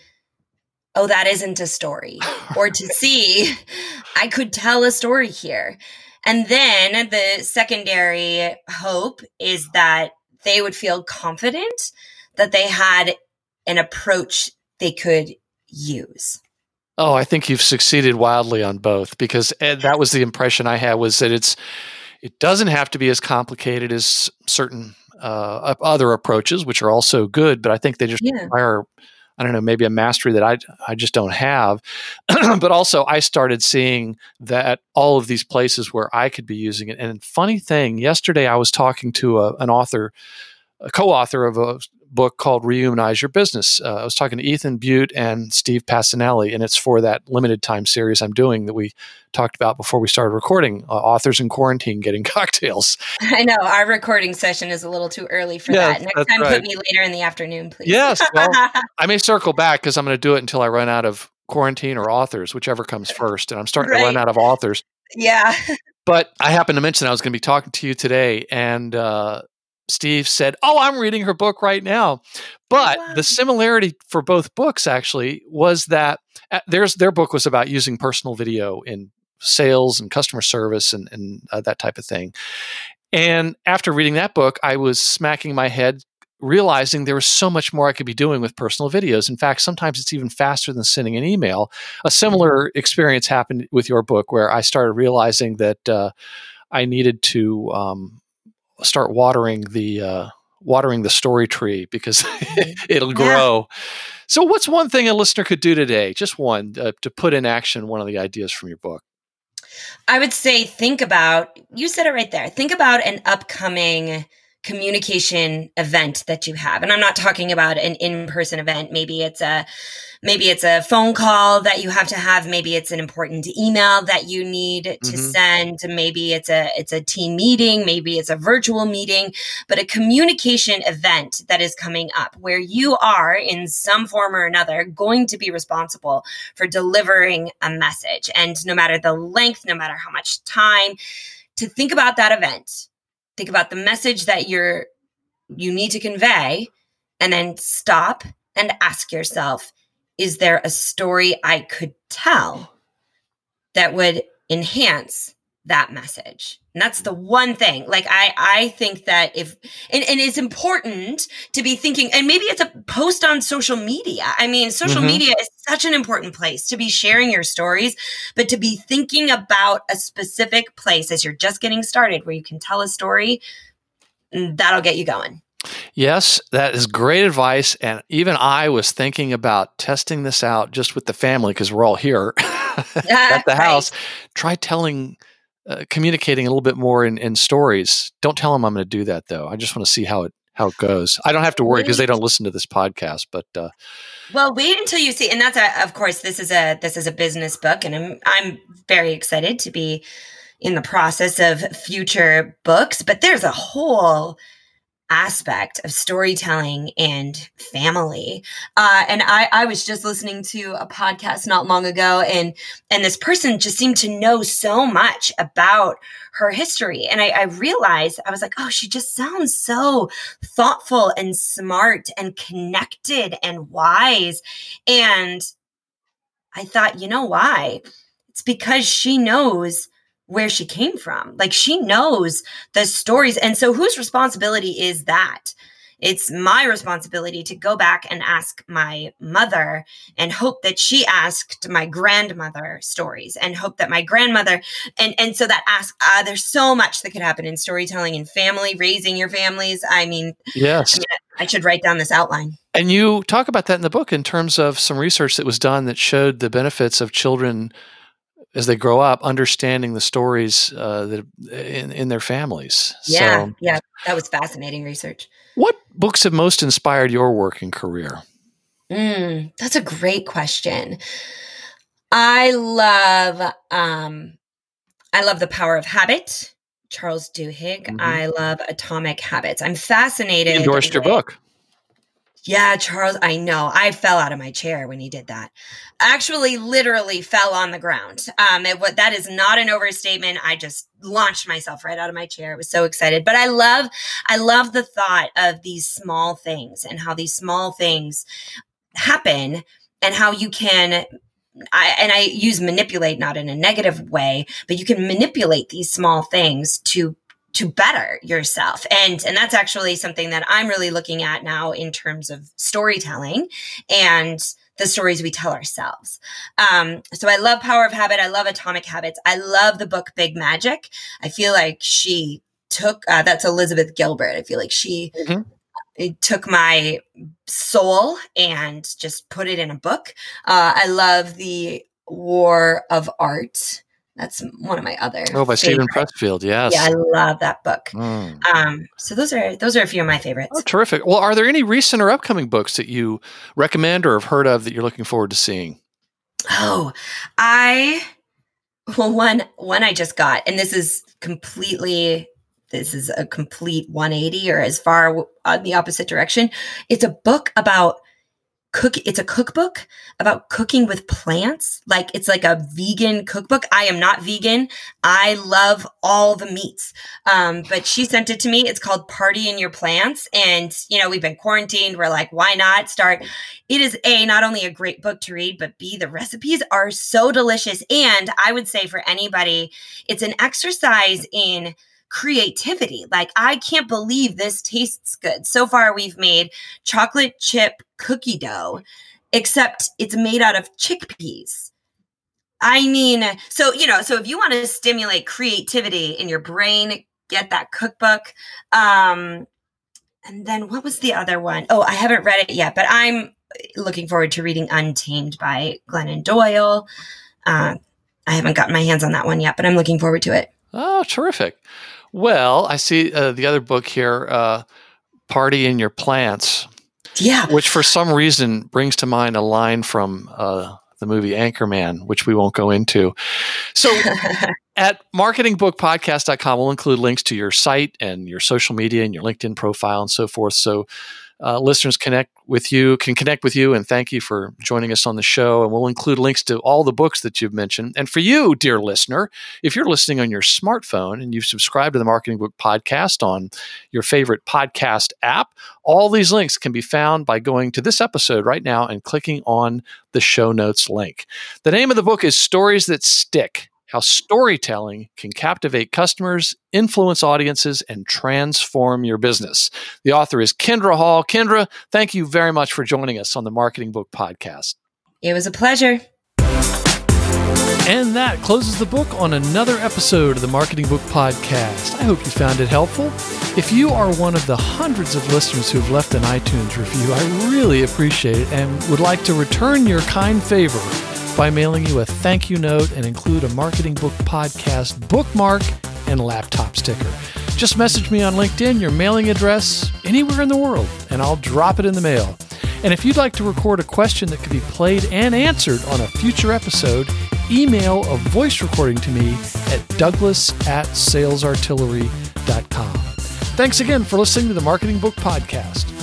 Speaker 1: oh, that isn't a story, or to see, I could tell a story here. And then the secondary hope is that they would feel confident that they had an approach they could use.
Speaker 3: Oh, I think you've succeeded wildly on both, because Ed, that was the impression I had, was that it's it doesn't have to be as complicated as certain uh, other approaches, which are also good, but I think they just
Speaker 1: Yeah.
Speaker 3: require, I don't know, maybe a mastery that I I just don't have. But also, I started seeing that all of these places where I could be using it. And funny thing, yesterday I was talking to a, an author, a co-author of a book called Rehumanize Your Business. Uh, I was talking to Ethan Butte and Steve Passanelli, and it's for that limited time series I'm doing that we talked about before we started recording, uh, Authors in Quarantine Getting Cocktails.
Speaker 1: I know our recording session is a little too early for
Speaker 3: Yeah,
Speaker 1: that. Next
Speaker 3: that's
Speaker 1: time,
Speaker 3: right.
Speaker 1: put me later in the afternoon, please.
Speaker 3: Yes, well, I may circle back because I'm going to do it until I run out of quarantine or authors, whichever comes first. And I'm starting
Speaker 1: Right.
Speaker 3: to run out of authors.
Speaker 1: Yeah.
Speaker 3: But I happened to mention I was going to be talking to you today, and uh, Steve said, oh, I'm reading her book right now. But
Speaker 1: Wow.
Speaker 3: the similarity for both books actually was that uh, there's, their book was about using personal video in sales and customer service and, and uh, that type of thing. And after reading that book, I was smacking my head realizing there was so much more I could be doing with personal videos. In fact, sometimes it's even faster than sending an email. A similar experience happened with your book, where I started realizing that uh, I needed to um, start watering the uh, watering the story tree because it'll grow. Yeah. So what's one thing a listener could do today, just one, uh, to put in action one of the ideas from your book?
Speaker 1: I would say think about, you said it right there, think about an upcoming communication event that you have. And I'm not talking about an in-person event. Maybe it's a maybe it's a phone call that you have to have. Maybe it's an important email that you need to mm-hmm. send. Maybe it's a it's a team meeting. Maybe it's a virtual meeting. But a communication event that is coming up where you are in some form or another going to be responsible for delivering a message. And no matter the length, no matter how much time, to think about that event. Think about the message that you're you need to convey, and then stop and ask yourself, is there a story I could tell that would enhance that message? And that's the one thing. Like, I, I think that if, and, and it's important to be thinking, and maybe it's a post on social media. I mean, social mm-hmm. media is such an important place to be sharing your stories, but to be thinking about a specific place as you're just getting started where you can tell a story, that'll get you going.
Speaker 3: Yes, that is great advice. And even I was thinking about testing this out just with the family, because we're all here at the house. Right. Try telling Uh, communicating a little bit more in, in stories. Don't tell them I'm going to do that, though. I just want to see how it how it goes. I don't have to worry because they don't listen to this podcast. But uh,
Speaker 1: well, wait until you see. And that's a, of course, this is a this is a business book, and I'm I'm very excited to be in the process of future books. But there's a whole aspect of storytelling and family. Uh, and I, I was just listening to a podcast not long ago, and and this person just seemed to know so much about her history. And I, I realized, I was like, oh, she just sounds so thoughtful and smart and connected and wise. And I thought, you know why? It's because she knows where she came from. Like, she knows the stories. And so whose responsibility is that? It's my responsibility to go back and ask my mother and hope that she asked my grandmother stories, and hope that my grandmother, and, and so that ask, uh, there's so much that could happen in storytelling and family, raising your families. I mean,
Speaker 3: yes,
Speaker 1: I, mean, I should write down this outline.
Speaker 3: And you talk about that in the book in terms of some research that was done that showed the benefits of children as they grow up, understanding the stories uh, that in, in their families.
Speaker 1: Yeah,
Speaker 3: so,
Speaker 1: yeah, that was fascinating research.
Speaker 3: What books have most inspired your work and career?
Speaker 1: Mm, that's a great question. I love, um, I love The Power of Habit, Charles Duhigg. Mm-hmm. I love Atomic Habits. I'm fascinated.
Speaker 3: He endorsed with, your book.
Speaker 1: Yeah, Charles, I know. I fell out of my chair when he did that. Actually, literally fell on the ground. Um, it, what, that is not an overstatement. I just launched myself right out of my chair. I was so excited. But I love, I love the thought of these small things and how these small things happen, and how you can, I, and I use manipulate not in a negative way, but you can manipulate these small things to to better yourself. And, and that's actually something that I'm really looking at now in terms of storytelling and the stories we tell ourselves. Um, so I love Power of Habit. I love Atomic Habits. I love the book Big Magic. I feel like she took, uh, that's Elizabeth Gilbert. I feel like she mm-hmm. it took my soul and just put it in a book. Uh, I love the War of Art. That's one of my other.
Speaker 3: Oh, by Stephen Pressfield, yes.
Speaker 1: Yeah, I love that book. Mm. Um, so those are those are a few of my favorites.
Speaker 3: Oh, terrific. Well, are there any recent or upcoming books that you recommend or have heard of that you're looking forward to seeing?
Speaker 1: Oh, I well one one I just got, and this is completely this is a complete one eighty, or as far on the opposite direction. It's a book about cook. It's a cookbook about cooking with plants. Like, it's like a vegan cookbook. I am not vegan. I love all the meats. Um, but she sent it to me. It's called Party in Your Plants. And, you know, we've been quarantined. We're like, why not start? It is A, not only a great book to read, but B, the recipes are so delicious. And I would say for anybody, it's an exercise in creativity. Like, I can't believe this tastes good. So far, we've made chocolate chip cookie dough, except it's made out of chickpeas. I mean, so, you know, so if you want to stimulate creativity in your brain, get that cookbook. Um, and then what was the other one? Oh, I haven't read it yet, but I'm looking forward to reading Untamed by Glennon Doyle. Uh, I haven't gotten my hands on that one yet, but I'm looking forward to it.
Speaker 3: Oh, terrific. Well, I see uh, the other book here, uh, Party in Your Plants.
Speaker 1: Yeah.
Speaker 3: Which for some reason brings to mind a line from uh, the movie Anchorman, which we won't go into. So at marketing book podcast dot com, we'll include links to your site and your social media and your LinkedIn profile and so forth. So uh, listeners connect with you, can connect with you, and thank you for joining us on the show. And we'll include links to all the books that you've mentioned. And for you, dear listener, if you're listening on your smartphone and you've subscribed to the Marketing Book Podcast on your favorite podcast app, all these links can be found by going to this episode right now and clicking on the show notes link. The name of the book is Stories That Stick: How Storytelling Can Captivate Customers, Influence Audiences, and Transform Your Business. The author is Kendra Hall. Kendra, thank you very much for joining us on the Marketing Book Podcast.
Speaker 1: It was a pleasure.
Speaker 3: And that closes the book on another episode of the Marketing Book Podcast. I hope you found it helpful. If you are one of the hundreds of listeners who've left an iTunes review, I really appreciate it and would like to return your kind favor by mailing you a thank you note and include a Marketing Book Podcast bookmark and laptop sticker. Just message me on LinkedIn your mailing address anywhere in the world, and I'll drop it in the mail. And if you'd like to record a question that could be played and answered on a future episode, email a voice recording to me at douglas at sales artillery dot com. Thanks again for listening to the Marketing Book Podcast.